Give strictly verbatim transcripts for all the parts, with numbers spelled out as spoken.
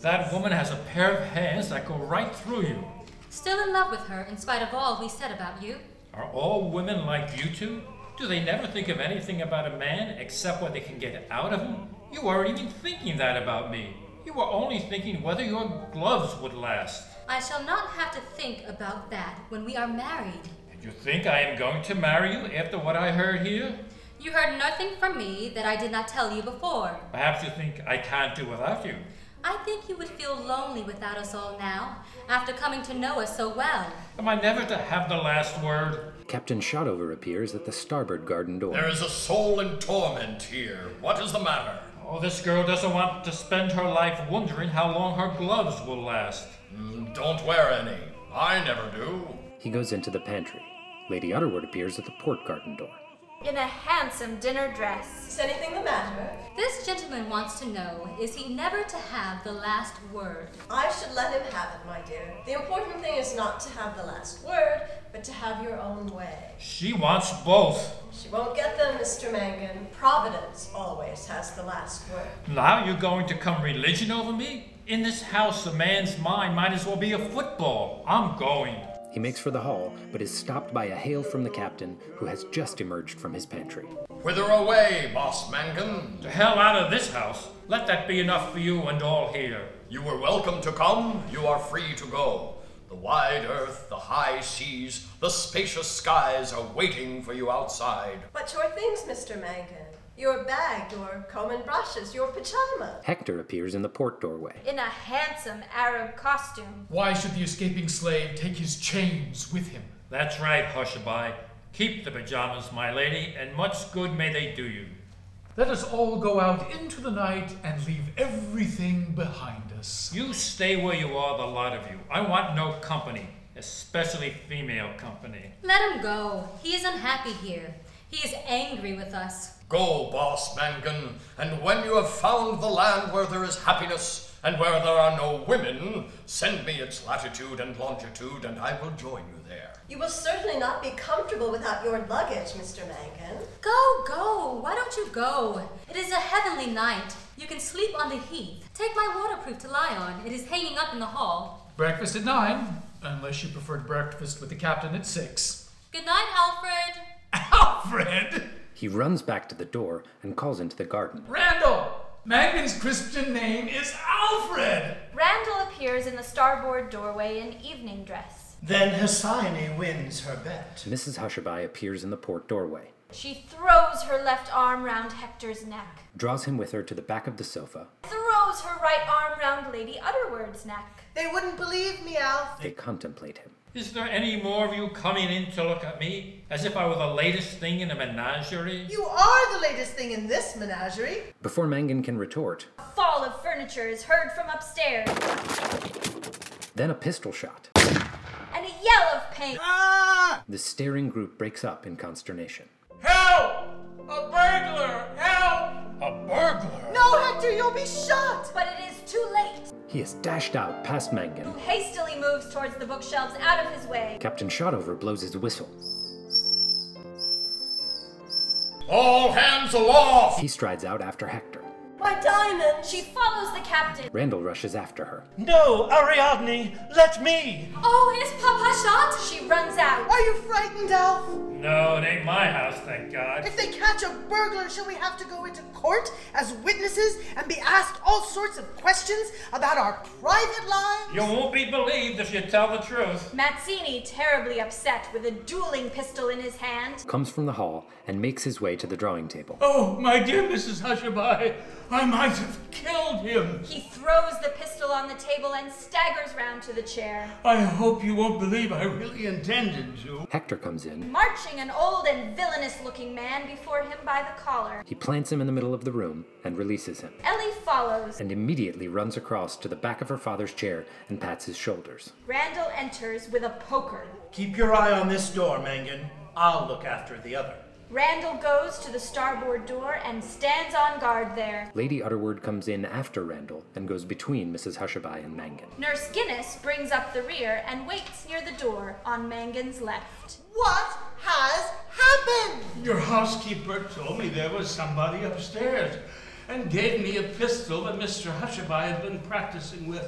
That woman has a pair of hands that go right through you. Still in love with her, in spite of all we said about you? Are all women like you two? Do they never think of anything about a man except what they can get out of him? You weren't even thinking that about me. You were only thinking whether your gloves would last. I shall not have to think about that when we are married. And you think I am going to marry you after what I heard here? You heard nothing from me that I did not tell you before. Perhaps you think I can't do without you. I think you would feel lonely without us all now, after coming to know us so well. Am I never to have the last word? Captain Shotover appears at the starboard garden door. There is a soul in torment here. What is the matter? Oh, this girl doesn't want to spend her life wondering how long her gloves will last. Mm, don't wear any. I never do. He goes into the pantry. Lady Utterword appears at the port garden door. In a handsome dinner dress. Is anything the matter? This gentleman wants to know, is he never to have the last word? I should let him have it, my dear. The important thing is not to have the last word, but to have your own way. She wants both. She won't get them, Mister Mangan. Providence always has the last word. Now you're going to come religion over me? In this house, a man's mind might as well be a football. I'm going. He makes for the hall, but is stopped by a hail from the captain, who has just emerged from his pantry. Whither away, Boss Mangan? The hell out of this house. Let that be enough for you and all here. You were welcome to come. You are free to go. The wide earth, the high seas, the spacious skies are waiting for you outside. But your things, Mister Mangan. Your bag, your comb and brushes, your pajama. Hector appears in the port doorway. In a handsome Arab costume. Why should the escaping slave take his chains with him? That's right, Hushabye. Keep the pajamas, my lady, and much good may they do you. Let us all go out into the night and leave everything behind us. You stay where you are, the lot of you. I want no company, especially female company. Let him go. He is unhappy here. He is angry with us. Go, Boss Mangan, and when you have found the land where there is happiness and where there are no women, send me its latitude and longitude, and I will join you there. You will certainly not be comfortable without your luggage, Mister Mangan. Go, go. Why don't you go? It is a heavenly night. You can sleep on the heath. Take my waterproof to lie on. It is hanging up in the hall. Breakfast at nine, unless you preferred breakfast with the captain at six. Good night, Alfred. Alfred! He runs back to the door and calls into the garden. Randall! Mangan's Christian name is Alfred! Randall appears in the starboard doorway in evening dress. Then Hesione wins her bet. Missus Hushabye appears in the port doorway. She throws her left arm round Hector's neck. Draws him with her to the back of the sofa. Throws her right arm round Lady Utterword's neck. They wouldn't believe me, Alf. They contemplate him. Is there any more of you coming in to look at me, as if I were the latest thing in a menagerie? You are the latest thing in this menagerie. Before Mangan can retort, A fall of furniture is heard from upstairs. then a pistol shot. And a yell of pain. Ah! The staring group breaks up in consternation. Help! A burglar! Help! A burglar? No, Hector, you'll be shot! But it is too late. He is dashed out past Mangan. Who hastily moves towards the bookshelves out of his way. Captain Shotover blows his whistle. All hands aloft! He strides out after Hector. My diamond! She follows the captain. Randall rushes after her. No, Ariadne, let me! Oh, is Papa shot? She runs out. Are you frightened, Alf? No, it ain't my house, thank God. If they catch a burglar, shall we have to go into court as witnesses and be asked all sorts of questions about our private lives? You won't be believed if you tell the truth. Mazzini, terribly upset with a dueling pistol in his hand, Comes from the hall and makes his way to the drawing table. Oh, my dear Missus Hushabye, I might have killed him. he throws the pistol on the table and staggers round to the chair. I hope you won't believe I really intended to. Hector comes in. Marching an old and villainous-looking man before him by the collar. He plants him in the middle of the room and releases him, Ellie follows. and immediately runs across to the back of her father's chair and pats his shoulders. Randall enters with a poker. Keep your eye on this door, Mangan. I'll look after the other. Randall goes to the starboard door and stands on guard there. Lady Utterword comes in after Randall and goes between Missus Hushabye and Mangan. Nurse Guinness brings up the rear and waits near the door on Mangan's left. What has happened? Your housekeeper told me there was somebody upstairs. and gave me a pistol that Mister Hushabye had been practicing with.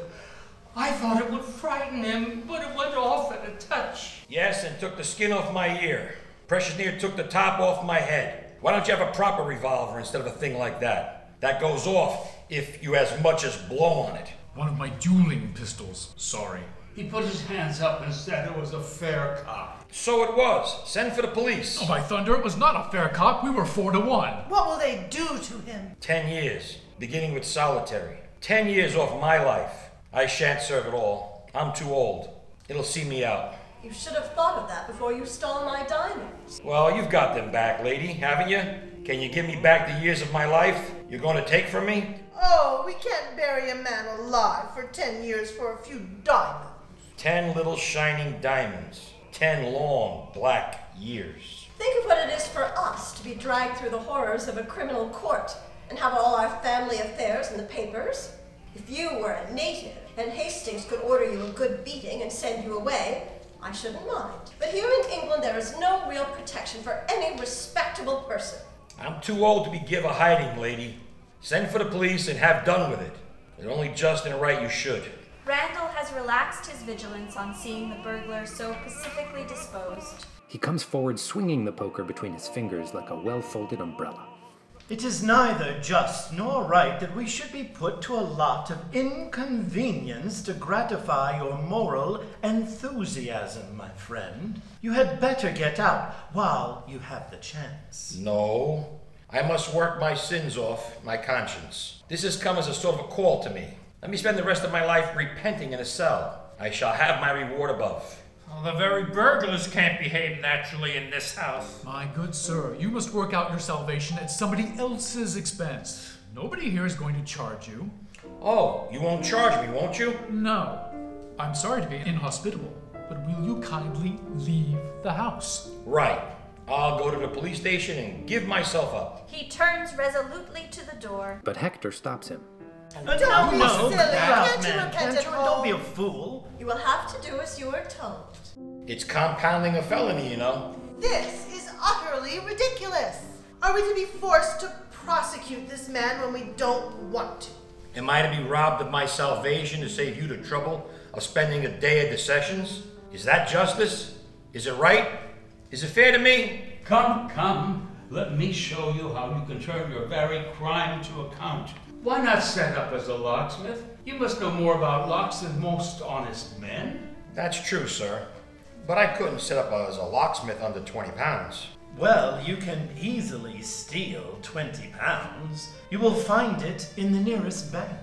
I thought it would frighten him, but it went off at a touch. Yes, and took the skin off my ear. Precious near took the top off my head. Why don't you have a proper revolver instead of a thing like that? That goes off if you as much as blow on it. One of my dueling pistols. Sorry. He put his hands up and said it was a fair cop. So it was. Send for the police. Oh, by thunder, it was not a fair cop. We were four to one. What will they do to him? Ten years, beginning with solitary. Ten years off my life. I shan't serve it all. I'm too old. It'll see me out. You should have thought of that before you stole my diamonds. Well, you've got them back, lady, haven't you? Can you give me back the years of my life you're going to take from me? Oh, we can't bury a man alive for ten years for a few diamonds. Ten little shining diamonds. Ten long, black years. Think of what it is for us to be dragged through the horrors of a criminal court and have all our family affairs in the papers. If you were a native and Hastings could order you a good beating and send you away, I shouldn't mind. But here in England, there is no real protection for any respectable person. I'm too old to be give a hiding, lady. Send for the police and have done with it. It's only just and right you should. Randall has relaxed his vigilance on seeing the burglar so pacifically disposed. He comes forward swinging the poker between his fingers like a well-folded umbrella. It is neither just nor right that we should be put to a lot of inconvenience to gratify your moral enthusiasm, my friend. You had better get out while you have the chance. No. I must work my sins off, my conscience. This has come as a sort of a call to me. Let me spend the rest of my life repenting in a cell. I shall have my reward above. Well, the very burglars can't behave naturally in this house. My good sir, you must work out your salvation at somebody else's expense. Nobody here is going to charge you. Oh, you won't charge me, won't you? No. I'm sorry to be inhospitable, but will you kindly leave the house? Right. I'll go to the police station and give myself up. He turns resolutely to the door. But Hector stops him. Uh, Don't be no, silly. that Can't you man, repent can't at you? Don't be a home? fool. You will have to do as you are told. It's compounding a felony, you know. This is utterly ridiculous. Are we to be forced to prosecute this man when we don't want to? Am I to be robbed of my salvation to save you the trouble of spending a day at the sessions? Is that justice? Is it right? Is it fair to me? Come, come, let me show you how you can turn your very crime to account. Why not set up as a locksmith? You must know more about locks than most honest men. That's true, sir. But I couldn't set up as a locksmith under twenty pounds. Well, you can easily steal twenty pounds. You will find it in the nearest bank.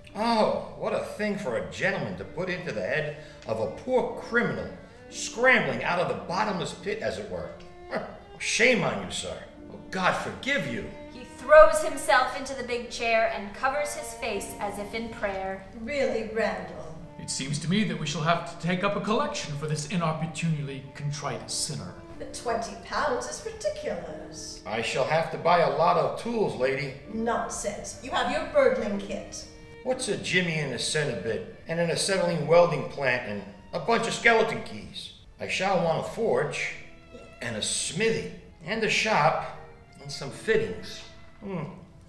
Oh, what a thing for a gentleman to put into the head of a poor criminal, scrambling out of the bottomless pit, as it were. Huh. Shame on you, sir. Oh, God forgive you. He throws himself into the big chair and covers his face as if in prayer. Really, Randall? It seems to me that we shall have to take up a collection for this inopportunely contrite sinner. The twenty pounds is ridiculous. I shall have to buy a lot of tools, lady. Nonsense. You have your burgling kit. What's a jimmy and a centibit, and an acetylene welding plant, and a bunch of skeleton keys? I shall want a forge, and a smithy, and a shop, and some fittings. Hmm.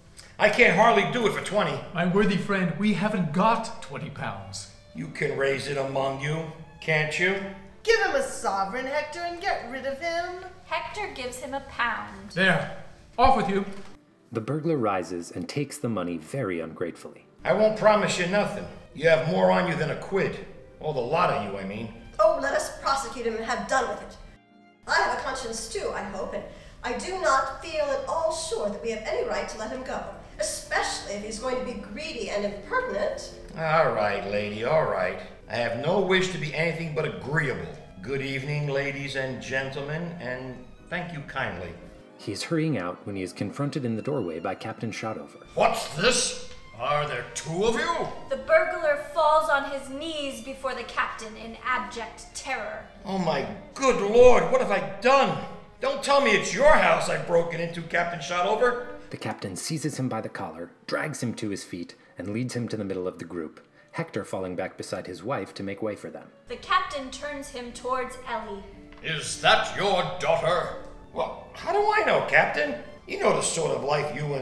I can't hardly do it for twenty. My worthy friend, we haven't got twenty pounds. You can raise it among you, can't you? Give him a sovereign, Hector, and get rid of him. Hector gives him a pound. There. Off with you. The burglar rises and takes the money very ungratefully. I won't promise you nothing. You have more on you than a quid. All the lot of you, I mean. Oh, let us prosecute him and have done with it. I have a conscience too, I hope, and I do not feel at all sure that we have any right to let him go, especially if he's going to be greedy and impertinent. All right, lady, all right. I have no wish to be anything but agreeable. Good evening, ladies and gentlemen, and thank you kindly. He is hurrying out when he is confronted in the doorway by Captain Shotover. What's this? Are there two of you? The burglar falls on his knees before the captain in abject terror. Oh my good lord, what have I done? Don't tell me it's your house I've broken into, Captain Shotover. The captain seizes him by the collar, drags him to his feet, and leads him to the middle of the group, Hector falling back beside his wife to make way for them. The captain turns him towards Ellie. Is that your daughter? Well, how do I know, Captain? You know the sort of life you and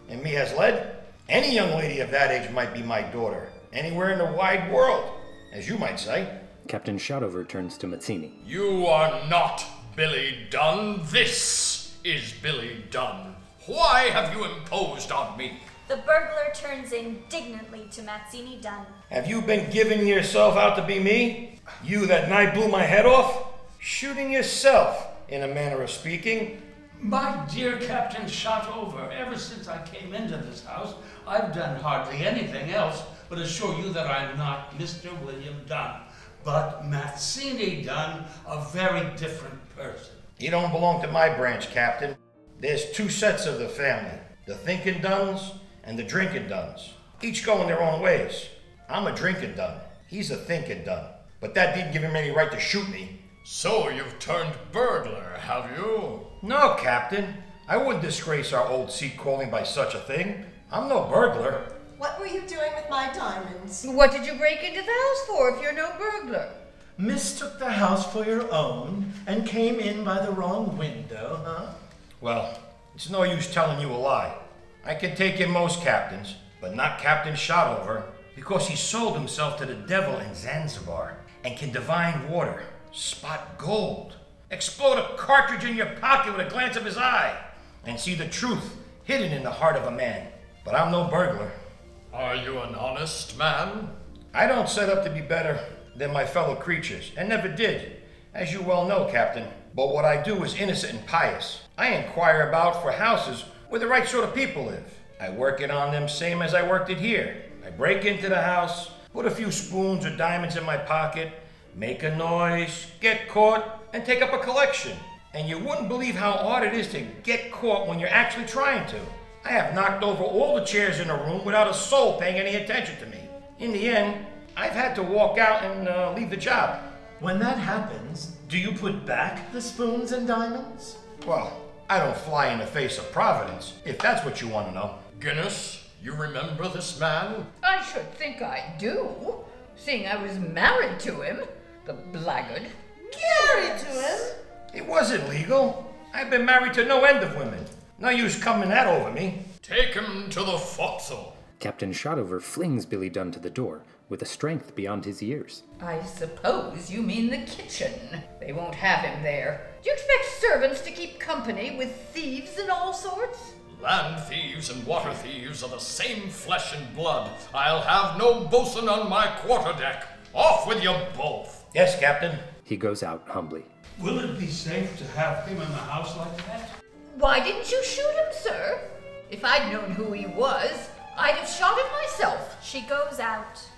And me has lead? Any young lady of that age might be my daughter. Anywhere in the wide world, as you might say. Captain Shotover turns to Mazzini. You are not Billy Dunn. This is Billy Dunn. Why have you imposed on me? The burglar turns indignantly to Mazzini Dunn. Have you been giving yourself out to be me? You that night blew my head off? Shooting yourself, in a manner of speaking. My dear Captain Shotover, ever since I came into this house, I've done hardly anything else but assure you that I'm not Mister William Dunn, but Mazzini Dunn, a very different person. You don't belong to my branch, Captain. There's two sets of the family, the thinking Dunns and the drinking Dunns. Each going their own ways. I'm a drinking Dunn. He's a thinking Dunn. But that didn't give him any right to shoot me. So you've turned burglar, have you? No, Captain. I wouldn't disgrace our old seat calling by such a thing. I'm no burglar. What were you doing with my diamonds? What did you break into the house for if you're no burglar? Mistook the house for your own and came in by the wrong window, huh? Well, it's no use telling you a lie. I can take in most captains, but not Captain Shotover, because he sold himself to the devil in Zanzibar and can divine water, spot gold, explode a cartridge in your pocket with a glance of his eye, and see the truth hidden in the heart of a man. But I'm no burglar. Are you an honest man? I don't set up to be better than my fellow creatures, and never did, as you well know, Captain. But what I do is innocent and pious. I inquire about for houses where the right sort of people live. I work it on them same as I worked it here. I break into the house, put a few spoons or diamonds in my pocket, make a noise, get caught, and take up a collection. And you wouldn't believe how hard it is to get caught when you're actually trying to. I have knocked over all the chairs in the room without a soul paying any attention to me. In the end, I've had to walk out and uh, leave the job. When that happens, do you put back the spoons and diamonds? Well, I don't fly in the face of Providence, if that's what you want to know. Guinness, you remember this man? I should think I do, seeing I was married to him, the blackguard. Married to him? It wasn't legal. I've been married to no end of women. No use coming that over me. Take him to the forecastle. Captain Shotover flings Billy Dunn to the door, with a strength beyond his years. I suppose you mean the kitchen. They won't have him there. Do you expect servants to keep company with thieves and all sorts? Land thieves and water thieves are the same flesh and blood. I'll have no bosun on my quarterdeck. Off with you both. Yes, Captain. He goes out humbly. Will it be safe to have him in the house like that? Why didn't you shoot him, sir? If I'd known who he was, I'd have shot him myself. She goes out.